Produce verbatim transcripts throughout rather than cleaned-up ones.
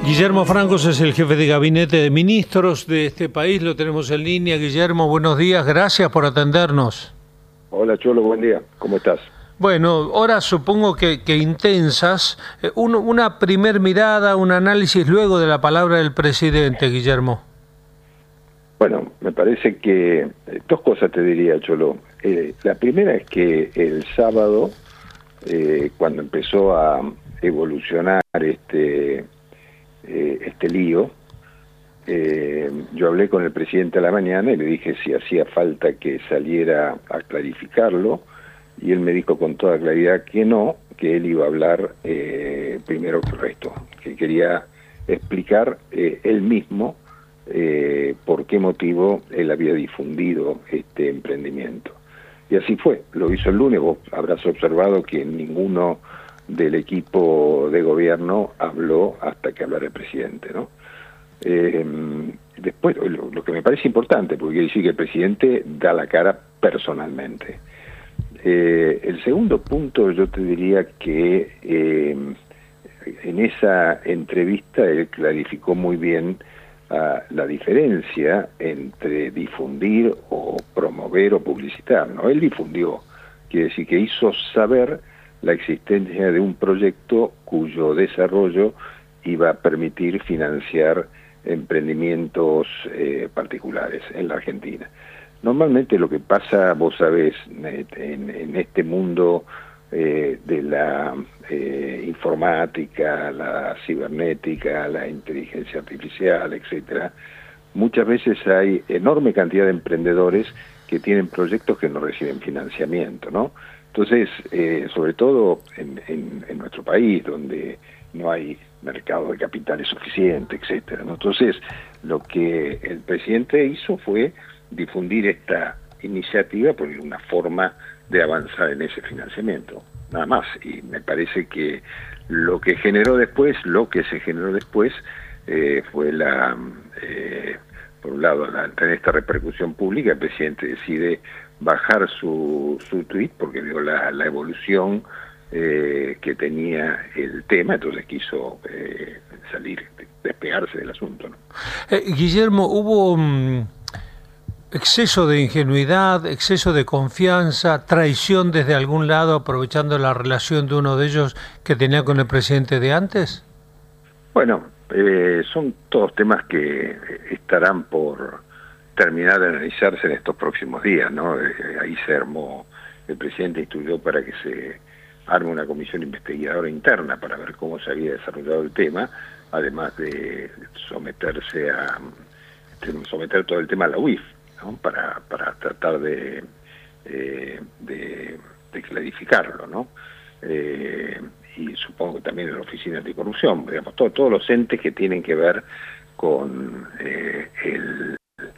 Guillermo Francos es el jefe de gabinete de ministros de este país. Lo tenemos en línea. Guillermo, buenos días. Gracias por atendernos. Hola, Cholo, buen día. ¿Cómo estás? Bueno, horas supongo que, que intensas. Eh, un, una primer mirada, un análisis luego de la palabra del presidente, Guillermo. Bueno, me parece que eh, dos cosas te diría, Cholo. Eh, la primera es que el sábado, eh, cuando empezó a evolucionar este, eh, este lío, eh, yo hablé con el presidente a la mañana y le dije si hacía falta que saliera a clarificarlo, y él me dijo con toda claridad que no, que él iba a hablar eh, primero que el resto, que quería explicar eh, él mismo eh, por qué motivo él había difundido este emprendimiento. Y así fue, lo hizo el lunes. Vos habrás observado que ninguno del equipo de gobierno habló hasta que hablara el presidente, ¿no? Eh, después, lo, lo que me parece importante, porque quiere decir que el presidente da la cara personalmente. Eh, el segundo punto, yo te diría que eh, en esa entrevista él clarificó muy bien uh, la diferencia entre difundir o promover o publicitar, ¿no? Él difundió, quiere decir que hizo saber la existencia de un proyecto cuyo desarrollo iba a permitir financiar emprendimientos eh, particulares en la Argentina. Normalmente lo que pasa, vos sabés, en, en este mundo eh, de la eh, informática, la cibernética, la inteligencia artificial, etcétera, muchas veces hay enorme cantidad de emprendedores que tienen proyectos que no reciben financiamiento, ¿no? Entonces, eh, sobre todo en, en, en nuestro país, donde no hay mercado de capitales suficiente, etcétera, ¿no? Entonces, lo que el presidente hizo fue difundir esta iniciativa por una forma de avanzar en ese financiamiento, nada más. Y me parece que lo que generó después, lo que se generó después, eh, fue la, eh, por un lado, la, tener esta repercusión pública. El presidente decide bajar su, su tuit porque vio la, la evolución eh, que tenía el tema, entonces quiso eh, salir, despegarse del asunto, ¿no? Eh, Guillermo, hubo um, exceso de ingenuidad, exceso de confianza, traición desde algún lado, aprovechando la relación de uno de ellos que tenía con el presidente de antes. Bueno, eh, son todos temas que estarán por terminar de analizarse en estos próximos días, ¿no? Eh, ahí se armó, el presidente instruyó para que se arme una comisión investigadora interna para ver cómo se había desarrollado el tema, además de someterse a someter todo el tema a la U I F, ¿no? para, para tratar de, eh, de, de clarificarlo, ¿no? Eh, y supongo que también en la Oficina Anticorrupción, digamos, todo, todos los entes que tienen que ver con eh, el,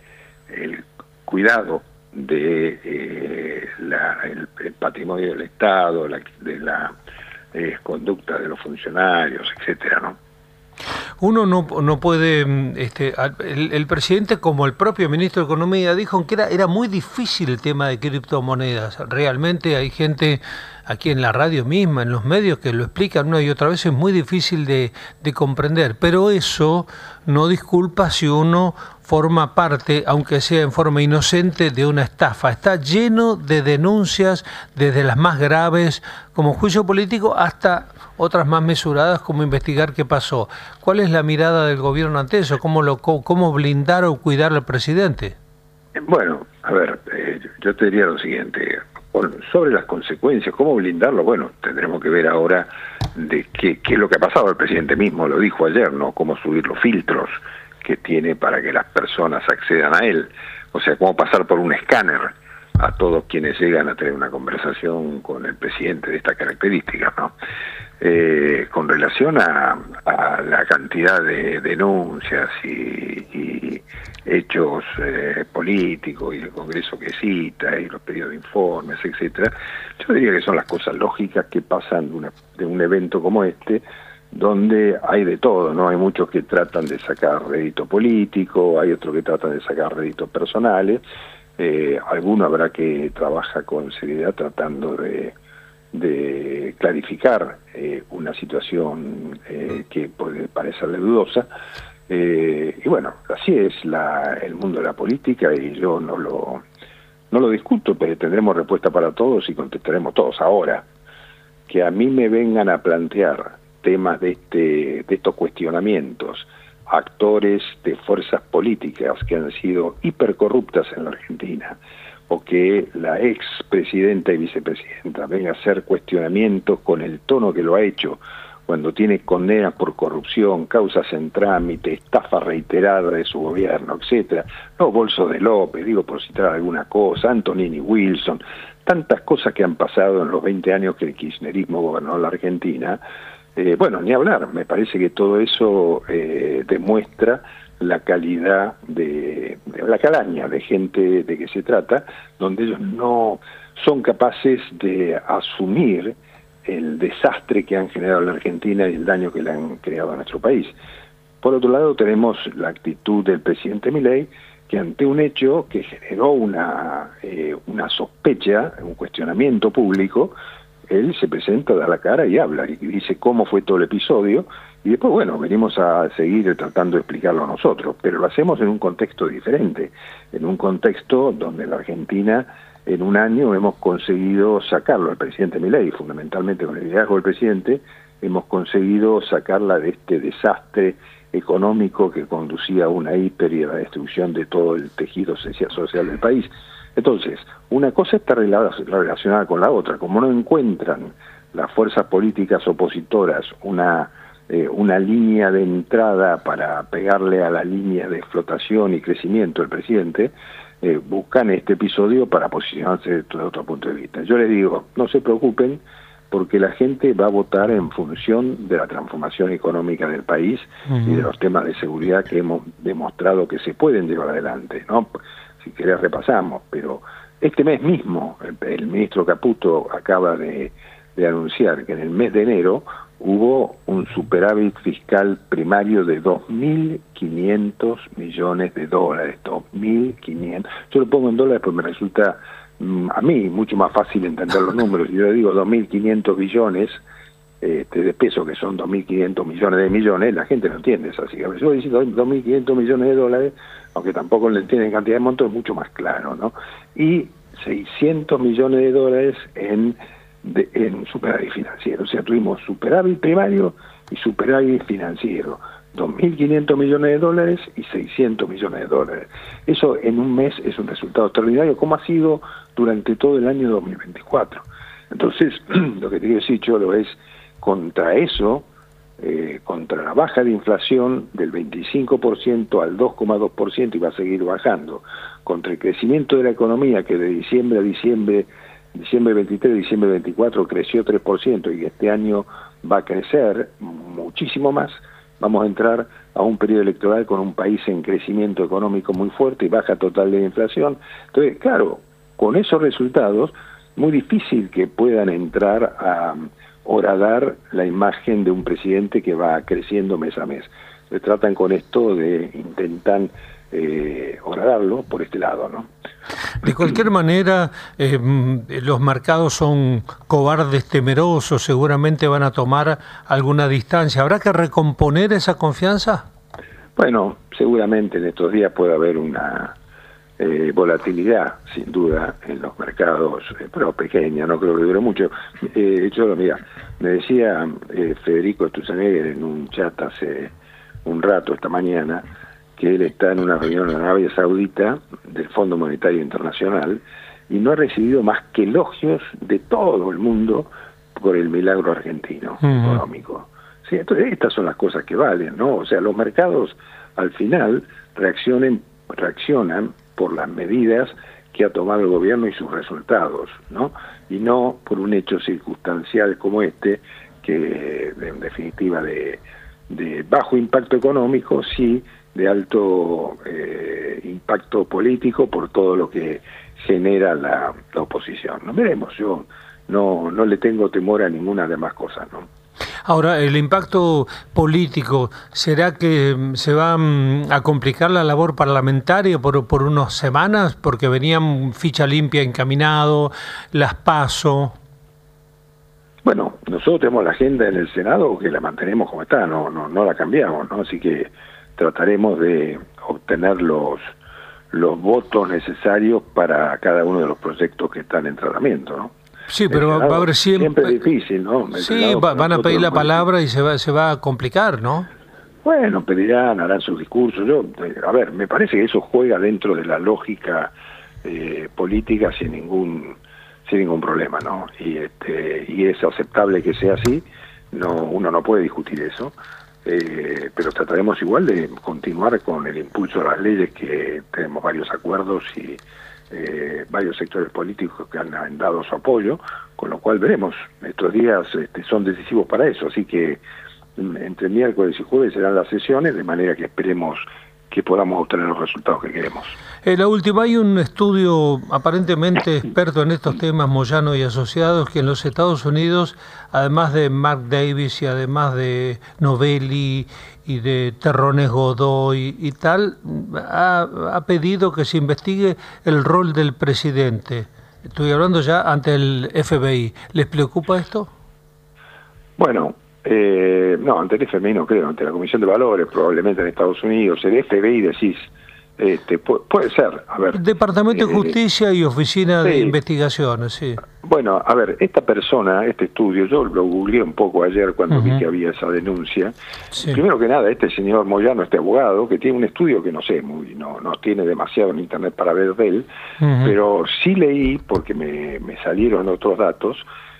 el cuidado de eh, la, el, el patrimonio del Estado, la, de la eh, conducta de los funcionarios, etcétera, ¿no? Uno no, no puede, este, el, el presidente como el propio ministro de Economía dijo que era, era muy difícil el tema de criptomonedas. Realmente hay gente aquí en la radio misma, en los medios, que lo explican una y otra vez, es muy difícil de, de comprender, pero eso no disculpa si uno forma parte, aunque sea en forma inocente, de una estafa. Está lleno de denuncias, desde las más graves, como juicio político, hasta otras más mesuradas, como investigar qué pasó. ¿Cuál es la mirada del gobierno ante eso? ¿Cómo, lo, cómo blindar o cuidar al presidente? Bueno, a ver, eh, yo te diría lo siguiente. Bueno, sobre las consecuencias, ¿cómo blindarlo? Bueno, tendremos que ver ahora de qué, qué es lo que ha pasado. El presidente mismo lo dijo ayer, ¿no? Cómo subir los filtros que tiene para que las personas accedan a él. O sea, cómo pasar por un escáner a todos quienes llegan a tener una conversación con el presidente de estas características, ¿no? Eh, con relación a, a la cantidad de denuncias y, y hechos eh, políticos y el Congreso que cita y los pedidos de informes, etcétera, yo diría que son las cosas lógicas que pasan de, una, de un evento como este, donde hay de todo, ¿no? Hay muchos que tratan de sacar rédito político, hay otros que tratan de sacar réditos personales, eh, alguno habrá que trabaja con seriedad tratando de de clarificar eh, una situación eh, que puede parecerle dudosa. Eh, y bueno, así es la, el mundo de la política, y yo no lo, no lo discuto, pero tendremos respuesta para todos y contestaremos todos. Ahora, que a mí me vengan a plantear temas de, este, de estos cuestionamientos, actores de fuerzas políticas que han sido hipercorruptas en la Argentina, o que la ex presidenta y vicepresidenta venga a hacer cuestionamientos con el tono que lo ha hecho, cuando tiene condenas por corrupción, causas en trámite, estafa reiterada de su gobierno, etcétera, los bolsos de López, digo por citar alguna cosa, Antonini Wilson, tantas cosas que han pasado en los veinte años que el kirchnerismo gobernó la Argentina. Eh, bueno, ni hablar, me parece que todo eso eh, demuestra la calidad de, de la calaña de gente de que se trata, donde ellos no son capaces de asumir el desastre que han generado en la Argentina y el daño que le han creado a nuestro país. Por otro lado, tenemos la actitud del presidente Milei, que ante un hecho que generó una, eh, una sospecha, un cuestionamiento público, él se presenta, da la cara y habla, y dice cómo fue todo el episodio, y después, bueno, venimos a seguir tratando de explicarlo a nosotros, pero lo hacemos en un contexto diferente, en un contexto donde la Argentina, en un año, hemos conseguido sacarlo al presidente Milei, fundamentalmente con el liderazgo del presidente, hemos conseguido sacarla de este desastre económico que conducía a una hiper y a la destrucción de todo el tejido social del país. Entonces, una cosa está relacionada con la otra. Como no encuentran las fuerzas políticas opositoras una, eh, una línea de entrada para pegarle a la línea de flotación y crecimiento del presidente, eh, buscan este episodio para posicionarse desde otro punto de vista. Yo les digo, no se preocupen, porque la gente va a votar en función de la transformación económica del país uh-huh. y de los temas de seguridad que hemos demostrado que se pueden llevar adelante, ¿no? Si querés repasamos, pero este mes mismo el, el ministro Caputo acaba de, de anunciar que en el mes de enero hubo un superávit fiscal primario de dos mil quinientos millones de dólares, dos mil quinientos. Yo lo pongo en dólares porque me resulta a mí mucho más fácil entender los números. Yo le digo dos mil quinientos billones este, de pesos, que son dos mil quinientos millones de millones, la gente no entiende eso. Así que yo decir dos mil quinientos millones de dólares, aunque tampoco le entienden cantidad de montos, es mucho más claro, ¿no? Y seiscientos millones de dólares en, de, en superávit financiero. O sea, tuvimos superávit primario y superávit financiero. dos mil quinientos millones de dólares y seiscientos millones de dólares. Eso en un mes es un resultado extraordinario, como ha sido durante todo el año dos mil veinticuatro. Entonces, lo que te quiero decir, Cholo, es contra eso, eh, contra la baja de inflación del veinticinco por ciento al dos coma dos por ciento y va a seguir bajando, contra el crecimiento de la economía que de diciembre a diciembre, diciembre veintitrés, diciembre veinticuatro creció tres por ciento y este año va a crecer muchísimo más. Vamos a entrar a un periodo electoral con un país en crecimiento económico muy fuerte y baja total de inflación. Entonces, claro, con esos resultados, muy difícil que puedan entrar a horadar la imagen de un presidente que va creciendo mes a mes. Se tratan con esto de intentar eh, horadarlo por este lado, ¿no? De cualquier manera, eh, los mercados son cobardes temerosos, seguramente van a tomar alguna distancia. ¿Habrá que recomponer esa confianza? Bueno, seguramente en estos días puede haber una eh, volatilidad, sin duda, en los mercados, eh, pero pequeña, no creo que dure mucho. Eh, yo, mira, me decía eh, Federico Sturzenegger en un chat hace un rato, esta mañana, que él está en una reunión en Arabia Saudita del Fondo Monetario Internacional y no ha recibido más que elogios de todo el mundo por el milagro argentino uh-huh. económico. Sí, entonces estas son las cosas que valen, ¿no? O sea, los mercados al final reaccionen, reaccionan por las medidas que ha tomado el gobierno y sus resultados, ¿no? Y no por un hecho circunstancial como este, que en definitiva de, de bajo impacto económico, sí, de alto eh, impacto político por todo lo que genera la, la oposición. No veremos, yo no, no le tengo temor a ninguna de más cosas, ¿no? Ahora, el impacto político, ¿será que se va a complicar la labor parlamentaria por, por unas semanas? Porque venían ficha limpia encaminado, las PASO. Bueno, nosotros tenemos la agenda en el Senado que la mantenemos como está, no, no, no la cambiamos, ¿no? Así que trataremos de obtener los, los votos necesarios para cada uno de los proyectos que están en tratamiento, ¿no? Sí, pero Senado, va a haber siempre... Siempre es difícil, ¿no? El sí, Senado, va, van a pedir la palabra y se va, se va a complicar, ¿no? Bueno, pedirán, harán sus discursos. Yo, a ver, me parece que eso juega dentro de la lógica eh, política sin ningún sin ningún problema, ¿no? Y este y es aceptable que sea así. No, uno no puede discutir eso. Eh, pero trataremos igual de continuar con el impulso de las leyes, que tenemos varios acuerdos y eh, varios sectores políticos que han, han dado su apoyo, con lo cual veremos. Estos días este, son decisivos para eso, así que entre miércoles y jueves serán las sesiones, de manera que esperemos que podamos obtener los resultados que queremos. En la última, hay un estudio aparentemente experto en estos temas, Moyano y Asociados, que en los Estados Unidos, además de Mark Davis y además de Novelli y de Terrones Godoy y tal, ha, ha pedido que se investigue el rol del presidente. Estoy hablando ya ante el F B I. ¿Les preocupa esto? Bueno, eh, no, ante el F B I no creo, ante la Comisión de Valores, probablemente en Estados Unidos. El F B I decís, este, pu puede ser, a ver. Departamento de Justicia eh, y Oficina sí. de Investigaciones, sí. Bueno, a ver, esta persona, este estudio, yo lo googleé un poco ayer cuando uh-huh. vi que había esa denuncia. Sí. Primero que nada, este señor Moyano, este abogado, que tiene un estudio que no sé, muy no no tiene demasiado en internet para ver de él, uh-huh. pero sí leí, porque me, me salieron otros datos,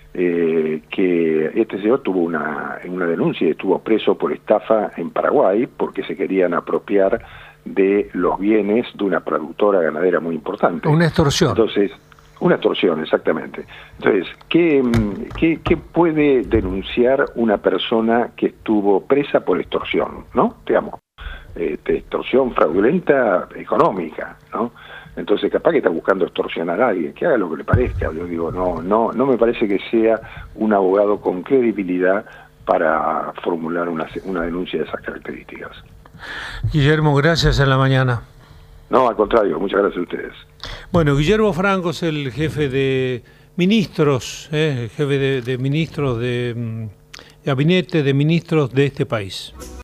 eh, que este señor tuvo una, una denuncia y estuvo preso por estafa en Paraguay, porque se querían apropiar de los bienes de una productora ganadera muy importante. Una extorsión. Entonces, una extorsión, exactamente. Entonces, ¿qué, qué, qué puede denunciar una persona que estuvo presa por extorsión, ¿no? Digamos, este, extorsión fraudulenta económica, ¿no? Entonces, capaz que está buscando extorsionar a alguien, que haga lo que le parezca. Yo digo, no, no, no me parece que sea un abogado con credibilidad para formular una, una denuncia de esas características. Guillermo, gracias en la mañana. No, al contrario, muchas gracias a ustedes. Bueno, Guillermo Franco es el jefe de ministros, eh, el jefe de, de ministros de, de gabinete de ministros de este país.